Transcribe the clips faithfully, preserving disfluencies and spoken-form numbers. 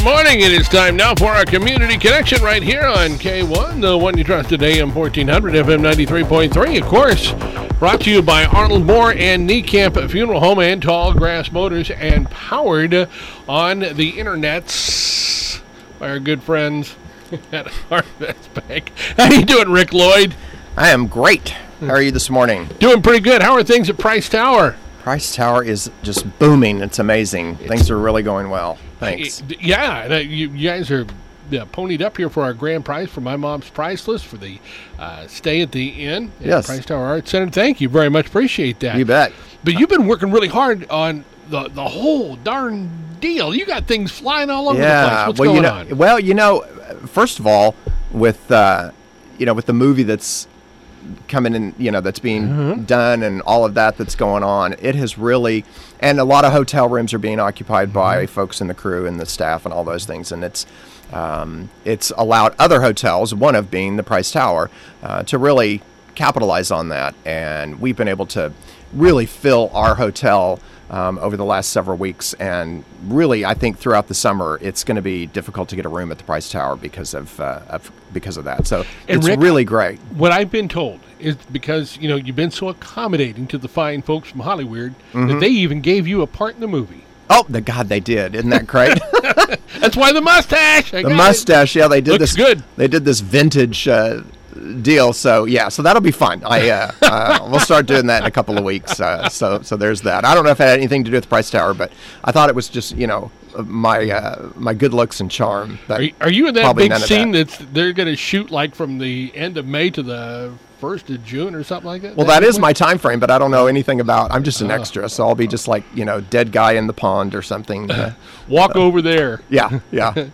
morning. It is time now for our Community Connection right here on K one, the one you trusted, A M fourteen hundred, F M ninety-three point three. Of course, brought to you by Arnold Moore and Niekamp Funeral Home and Tall Grass Motors, and powered on the internets by our good friends at Harvest Bank. How you doing, Rick Lloyd? I am great. How are you this morning? Doing pretty good. How are things at Price Tower? Price Tower is just booming. It's amazing. It's, Things are really going well. Thanks. Yeah, and, uh, you, you guys are uh, ponied up here for our grand prize for My Mom's Price List for the uh, stay at the Inn at yes. Price Tower Arts Center. Thank you very much. Appreciate that. You bet. But you've been working really hard on the the whole darn deal. You got things flying all over yeah. the place. What's well, going you know, on? Well, you know, first of all, with uh, you know, with the movie that's coming in, you know, that's being mm-hmm. done and all of that that's going on, it has really, and a lot of hotel rooms are being occupied mm-hmm. by folks in the crew and the staff and all those things, and it's um, it's allowed other hotels, one of being the Price Tower, uh, to really capitalize on that, and we've been able to really fill our hotel Um, over the last several weeks, and really, I think throughout the summer, it's going to be difficult to get a room at the Price Tower because of, uh, of because of that. So and it's Rick, really great. What I've been told is because you know you've been so accommodating to the fine folks from Hollywood mm-hmm. that they even gave you a part in the movie. Oh, the God, they did! Isn't that great? That's why the mustache. I the mustache, it. yeah, they did Looks this. Good. They did this vintage. Uh, deal so yeah so that'll be fun. I uh, uh we'll start doing that in a couple of weeks, uh, so so there's that. I don't know if it had anything to do with the Price Tower, but I thought it was just you know my uh my good looks and charm. Are you, are you in that big scene that. that's they're going to shoot like from the end of May to the first of June or something like that? Well, that, that is my time frame, but I don't know anything about. I'm just an uh, extra, so I'll be just like you know dead guy in the pond or something. Uh, Walk uh, over there. Yeah, yeah.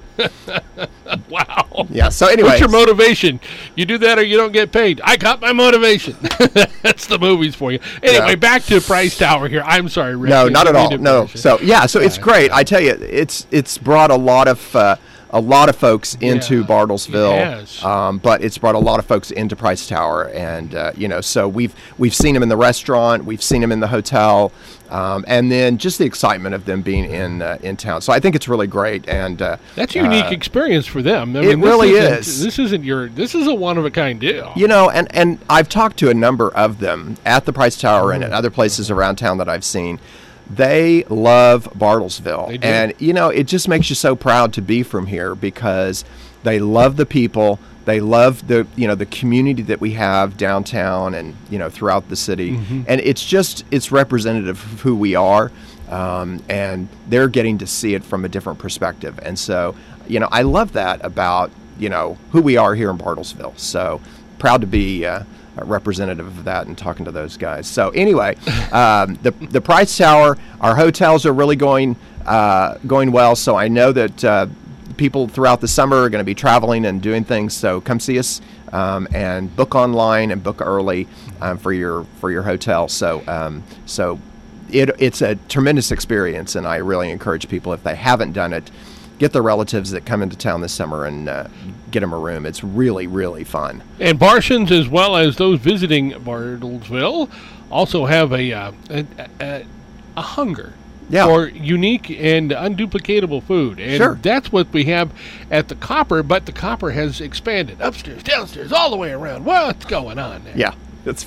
Wow. Yeah. So anyway, what's your motivation? You do that or you don't get paid. I got my motivation. That's the movies for you. Anyway, yeah. Back to Price Tower here. I'm sorry, Rick. No, not at all. No. So yeah, so it's great. I tell you, it's it's brought a lot of. Uh, a lot of folks into yeah, Bartlesville, yes. um, but it's brought a lot of folks into Price Tower, and uh, you know, so we've we've seen them in the restaurant, we've seen them in the hotel, um, and then just the excitement of them being in uh, in town. So I think it's really great, and uh, that's a unique uh, experience for them. I it mean, really is. is. This isn't your. This is a one of a kind deal. You know, and and I've talked to a number of them at the Price Tower mm-hmm. and at other places around town that I've seen. They love Bartlesville, they do. And you know it just makes you so proud to be from here because they love the people, they love the you know the community that we have downtown and you know throughout the city, mm-hmm. and it's just it's representative of who we are, um, and they're getting to see it from a different perspective, and so you know I love that about you know who we are here in Bartlesville. So proud to be. Uh, A representative of that and talking to those guys. So anyway, um, the the Price Tower, our hotels are really going uh, going well. So I know that uh, people throughout the summer are going to be traveling and doing things. So come see us um, and book online and book early um, for your for your hotel. So um, so it it's a tremendous experience, and I really encourage people if they haven't done it. Get the relatives that come into town this summer and uh, get them a room. It's really, really fun. And Bartians, as well as those visiting Bartlesville, also have a uh, a, a, a hunger yeah. for unique and unduplicatable food. And sure. that's what we have at the Copper, but the Copper has expanded upstairs, downstairs, all the way around. What's going on there? Yeah, it's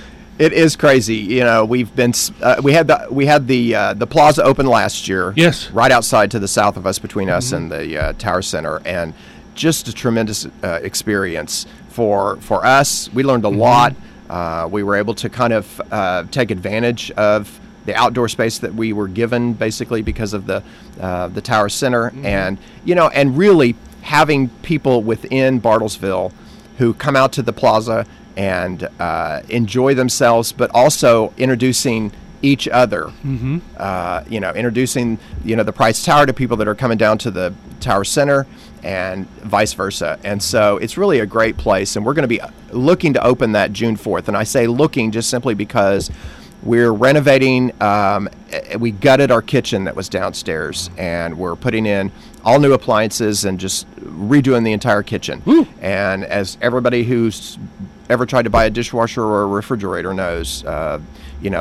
It is crazy. You know, we've been uh, we had the we had the uh, the plaza open last year. Yes. Right outside to the south of us, between us mm-hmm. and the uh, Tower Center, and just a tremendous uh, experience for for us. We learned a mm-hmm. lot. Uh, we were able to kind of uh, take advantage of the outdoor space that we were given, basically because of the uh, the Tower Center, mm-hmm. and you know, and really having people within Bartlesville who come out to the plaza and uh, enjoy themselves, but also introducing each other. Mm-hmm. Uh, you know, introducing you know the Price Tower to people that are coming down to the Tower Center, and vice versa. And so it's really a great place, and we're going to be looking to open that June fourth. And I say looking just simply because we're renovating. Um, we gutted our kitchen that was downstairs, and we're putting in all new appliances and just redoing the entire kitchen. Woo. And as everybody who's ever tried to buy a dishwasher or a refrigerator knows, uh, you know,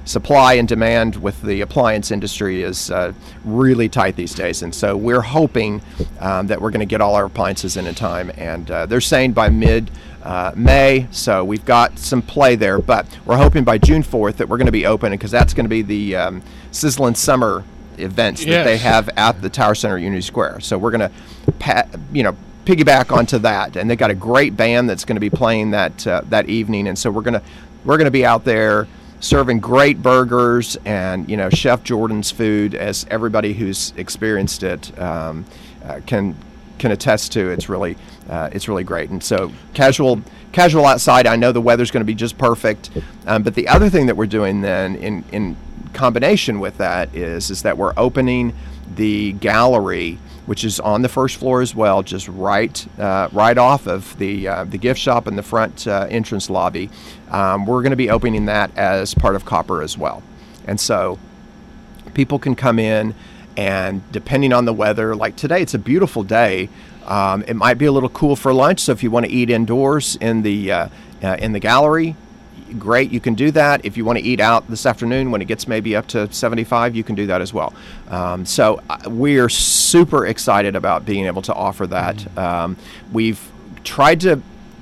supply and demand with the appliance industry is uh, really tight these days, and so we're hoping um, that we're going to get all our appliances in in time. And uh, they're saying by mid uh, May, so we've got some play there. But we're hoping by June fourth that we're going to be open, because that's going to be the um, Sizzlin' Summer events that Yes. they have at the Tower Center Unity Square. So we're going to, pa- you know, piggyback onto that, and they got a great band that's going to be playing that uh, that evening, and so we're going to we're going to be out there serving great burgers and, you know, Chef Jordan's food, as everybody who's experienced it um, uh, can can attest to. It's really uh, it's really great. And so casual casual outside. I know the weather's going to be just perfect, um, but the other thing that we're doing then in in combination with that is is that we're opening the gallery, which is on the first floor as well, just right uh, right off of the uh, the gift shop in the front uh, entrance lobby. Um, we're going to be opening that as part of Copper as well. And so people can come in, and depending on the weather, like today, it's a beautiful day. Um, it might be a little cool for lunch, so if you want to eat indoors in the uh, uh, in the gallery, great, you can do that. If you want to eat out this afternoon when it gets maybe up to seventy-five, you can do that as well. Um, so uh, we are super excited about being able to offer that. Mm-hmm. Um, we've tried to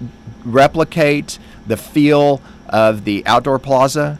replicate the feel of the outdoor plaza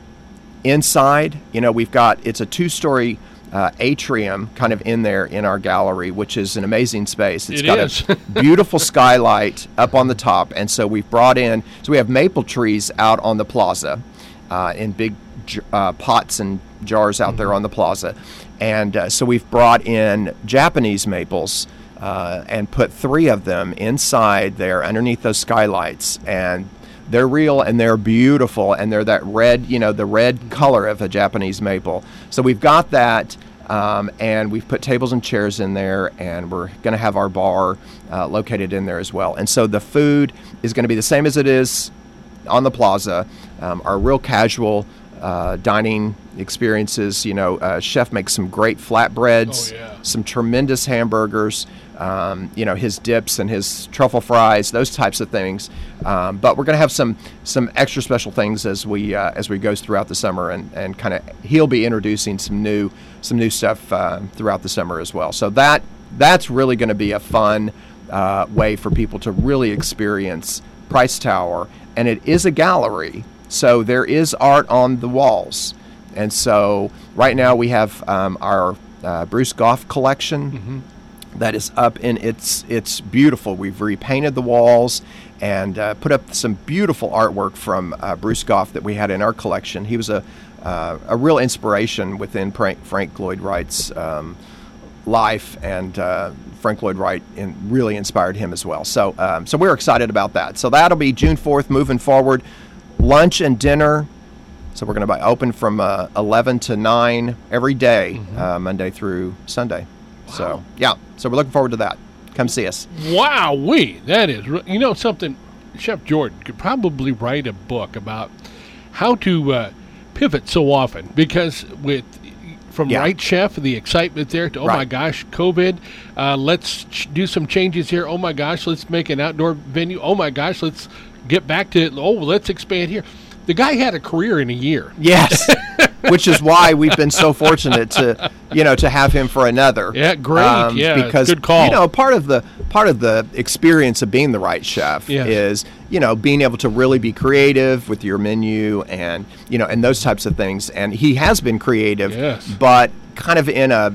inside. You know, we've got, it's a two-story Uh, atrium kind of in there in our gallery, which is an amazing space. It's It got is. a beautiful skylight up on the top, and so we've brought in, so we have maple trees out on the plaza uh, in big j- uh, pots and jars out mm-hmm. there on the plaza, and uh, so we've brought in Japanese maples uh, and put three of them inside there underneath those skylights, and they're real and they're beautiful, and they're that red, you know, the red color of a Japanese maple. So we've got that, um, and we've put tables and chairs in there, and we're going to have our bar uh, located in there as well. And so the food is going to be the same as it is on the plaza. Um, our real casual uh, dining experiences, you know, uh, Chef makes some great flatbreads, oh, yeah. some tremendous hamburgers, Um, you know, his dips and his truffle fries, those types of things. Um, but we're going to have some some extra special things as we uh, as we go throughout the summer, and, and kind of he'll be introducing some new some new stuff uh, throughout the summer as well. So that that's really going to be a fun uh, way for people to really experience Price Tower, and it is a gallery, so there is art on the walls, and so right now we have um, our uh, Bruce Goff collection. Mm-hmm. That is up, and it's it's beautiful. We've repainted the walls and uh, put up some beautiful artwork from uh, Bruce Goff that we had in our collection. He was a uh, a real inspiration within Frank, Frank Lloyd Wright's um, life, and uh, Frank Lloyd Wright in, really inspired him as well. So um, so we're excited about that. So that'll be June fourth moving forward. Lunch and dinner. So we're going to be open from uh, eleven to nine every day, mm-hmm. uh, Monday through Sunday. Wow. So, yeah, so we're looking forward to that. Come see us. Wow-wee, that is, you know something, Chef Jordan could probably write a book about how to uh, pivot so often, because with, from yeah. Right Chef, the excitement there to, oh right. my gosh, COVID, uh, let's ch- do some changes here, oh my gosh, let's make an outdoor venue, oh my gosh, let's get back to, oh, let's expand here. The guy had a career in a year. Yes, which is why we've been so fortunate to, you know, to have him for another. Yeah, great. Um, yeah, because good call. You know, part of the part of the experience of being the Right Chef yes. is, you know, being able to really be creative with your menu, and you know, and those types of things. And he has been creative, yes. but kind of in a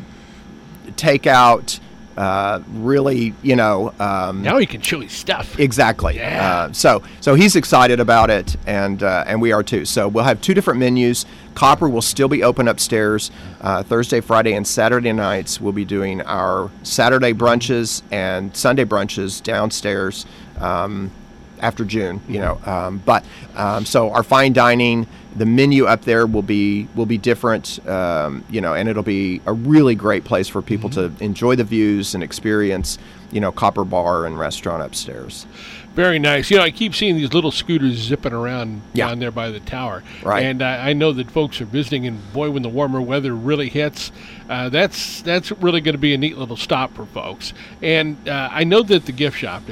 takeout. Uh, really, you know. Um, now he can show his stuff. Exactly. Yeah. Uh, so, so he's excited about it, and uh, and we are too. So we'll have two different menus. Copper will still be open upstairs uh, Thursday, Friday, and Saturday nights. We'll be doing our Saturday brunches and Sunday brunches downstairs um, after June. You know, um, but um, so our fine dining. The menu up there will be will be different, um, you know, and it'll be a really great place for people mm-hmm. to enjoy the views and experience, you know, Copper Bar and Restaurant upstairs. Very nice. You know, I keep seeing these little scooters zipping around yeah. down there by the tower. Right. And uh, I know that folks are visiting, and boy, when the warmer weather really hits, uh, that's that's really going to be a neat little stop for folks. And uh, I know that the gift shop is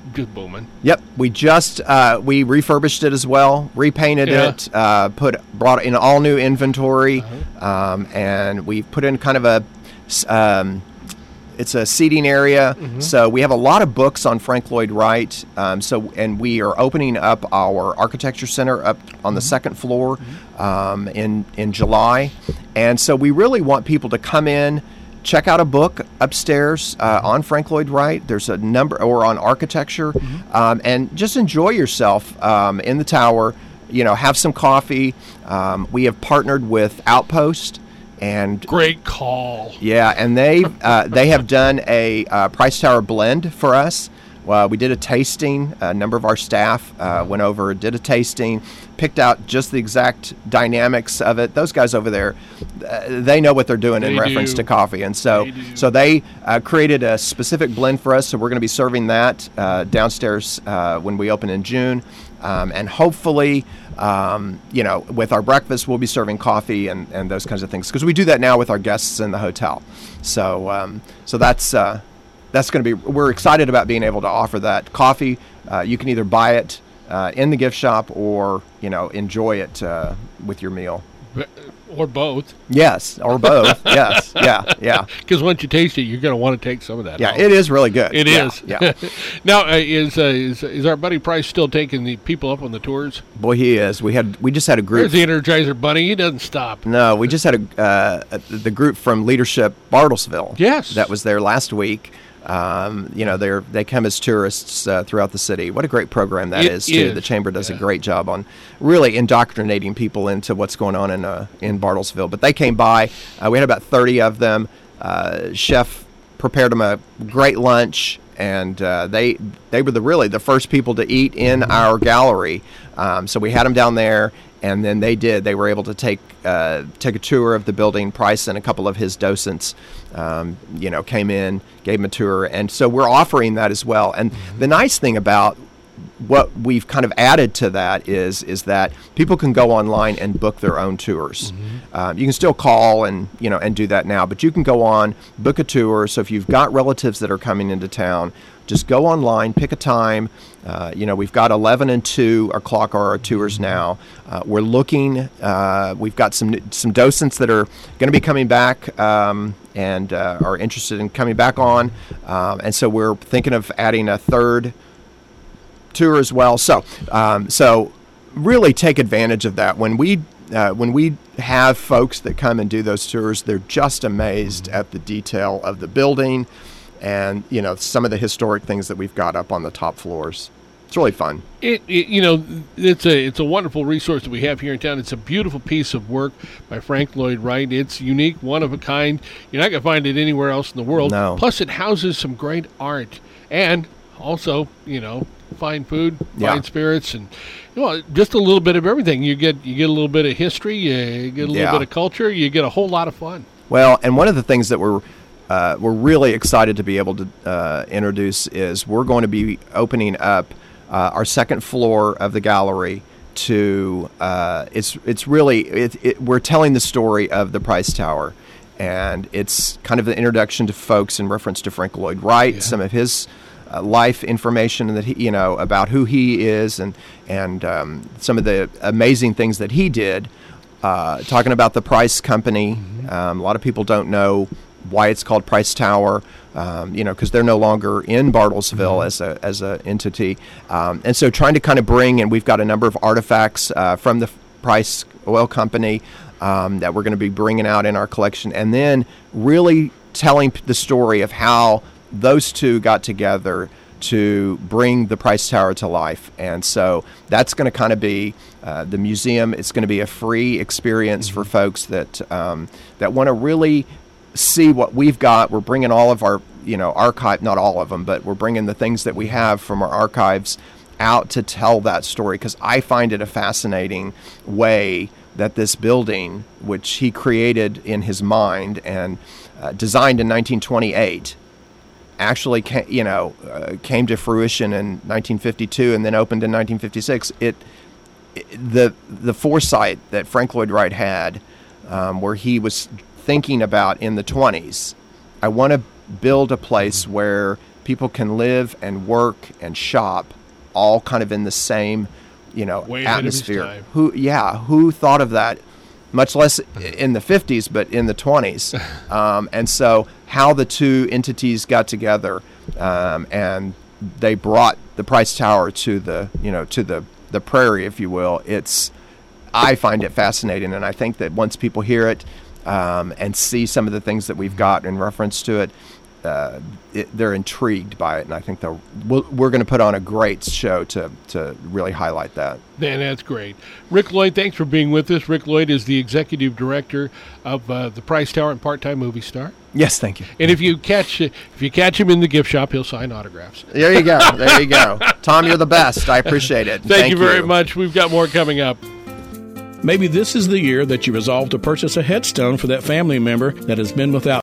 just booming. Yep, we just uh, we refurbished it as well, repainted Yeah. it, uh, put brought in all new inventory, Uh-huh. um, and we put in kind of a s- um, it's a seating area. Mm-hmm. So we have a lot of books on Frank Lloyd Wright. Um, so and we are opening up our architecture center up on the Mm-hmm. second floor um, in in July, and so we really want people to come in. Check out a book upstairs uh, on Frank Lloyd Wright. There's a number, or on architecture, Mm-hmm. um, and just enjoy yourself um, in the tower. You know, have some coffee. Um, we have partnered with Outpost, and Great call. yeah, and they uh, they have done a uh, Price Tower blend for us. Well, we did a tasting. A number of our staff uh, went over, did a tasting, picked out just the exact dynamics of it. Those guys over there, uh, they know what they're doing in They reference do. to coffee, and so They do. so they uh, created a specific blend for us. So we're going to be serving that uh, downstairs uh, when we open in June, um, and hopefully. Um, you know, with our breakfast, we'll be serving coffee and, and those kinds of things because we do that now with our guests in the hotel. So, um, so that's uh, that's going to be. We're excited about being able to offer that coffee. Uh, you can either buy it uh, in the gift shop or you know enjoy it uh, with your meal. Or both. Yes, or both. Yes, yeah, yeah, Because once you taste it, you're going to want to take some of that. yeah. home. It is really good. It yeah, is. Yeah. Now, uh, is, uh, is is our buddy Price still taking the people up on the tours? Boy, he is. We had we just had a group. There's the Energizer Bunny. He doesn't stop. No, we just had a, uh, a the group from Leadership Bartlesville. Yes. that was there last week. Um, you know, they are they come as tourists uh, throughout the city. What a great program that It is too. is. The chamber does Yeah. a great job on really indoctrinating people into what's going on in uh, in Bartlesville. But they came by. Uh, we had about thirty of them. Uh, chef prepared them a great lunch, and uh, they they were the really the first people to eat in our gallery. Um, so we had them down there. And then they did. They were able to take uh, take a tour of the building. Price and a couple of his docents, um, you know, came in, gave him a tour, and so we're offering that as well. And the nice thing about what we've kind of added to that is is that people can go online and book their own tours. Um, you can still call and you know and do that now, but you can go on, book a tour. So if you've got relatives that are coming into town, just go online, pick a time. Uh, you know, we've got eleven and two o'clock are our tours now. Uh, we're looking. Uh, we've got some some docents that are going to be coming back um, and uh, are interested in coming back on, um, and so we're thinking of adding a third tour as well. So, um, so really take advantage of that. When we uh, when we have folks that come and do those tours, they're just amazed at the detail of the building. And you know some of the historic things that we've got up on the top floors. It's really fun. It, it you know it's a it's a wonderful resource that we have here in town. It's a beautiful piece of work by Frank Lloyd Wright. It's unique, one of a kind. You're not going to find it anywhere else in the world. No. Plus, it houses some great art and also you know fine food, fine Yeah. spirits, and you know, just a little bit of everything. You get you get a little bit of history, you get a little Yeah. bit of culture, you get a whole lot of fun. Well, and one of the things that we're uh, we're really excited to be able to uh, introduce is we're going to be opening up uh, our second floor of the gallery to uh, it's it's really it, it, we're telling the story of the Price Tower, and it's kind of the introduction to folks in reference to Frank Lloyd Wright, Yeah. some of his uh, life information that he you know about who he is and and um, some of the amazing things that he did. Uh, talking about the Price Company, um, a lot of people don't know why it's called Price Tower, um, you know, because they're no longer in Bartlesville as a as a entity, um, and so trying to kind of bring, and we've got a number of artifacts uh, from the Price Oil Company um, that we're going to be bringing out in our collection, and then really telling p- the story of how those two got together to bring the Price Tower to life. And so that's going to kind of be uh, the museum. It's going to be a free experience for folks that um, that want to really see what we've got. We're bringing all of our, you know, archive, not all of them, but we're bringing the things that we have from our archives out to tell that story, because I find it a fascinating way that this building, which he created in his mind and uh, designed in nineteen twenty-eight, actually came, you know, uh, came to fruition in nineteen fifty-two and then opened in nineteen fifty-six. It, it the the foresight that Frank Lloyd Wright had, um, where he was thinking about in the twenties, I want to build a place where people can live and work and shop all kind of in the same, you know, Way ahead of his atmosphere. time. Who, yeah, who thought of that? Much less in the fifties, but in the twenties. Um, and so how the two entities got together, um, and they brought the Price Tower to the, you know, to the, the prairie, if you will. It's, I find it fascinating. And I think that once people hear it, um, and see some of the things that we've got in reference to it, Uh, it, they're intrigued by it, and I think they'll, we'll, we're going to put on a great show to to really highlight that. Man, that's great. Rick Lloyd, thanks for being with us. Rick Lloyd is the executive director of uh, the Price Tower and part-time movie star. Yes, thank you. And if you catch if you catch him in the gift shop, he'll sign autographs. There you go. There you go. Tom, you're the best. I appreciate it. Thank, thank you very you. much. We've got more coming up. Maybe this is the year that you resolve to purchase a headstone for that family member that has been without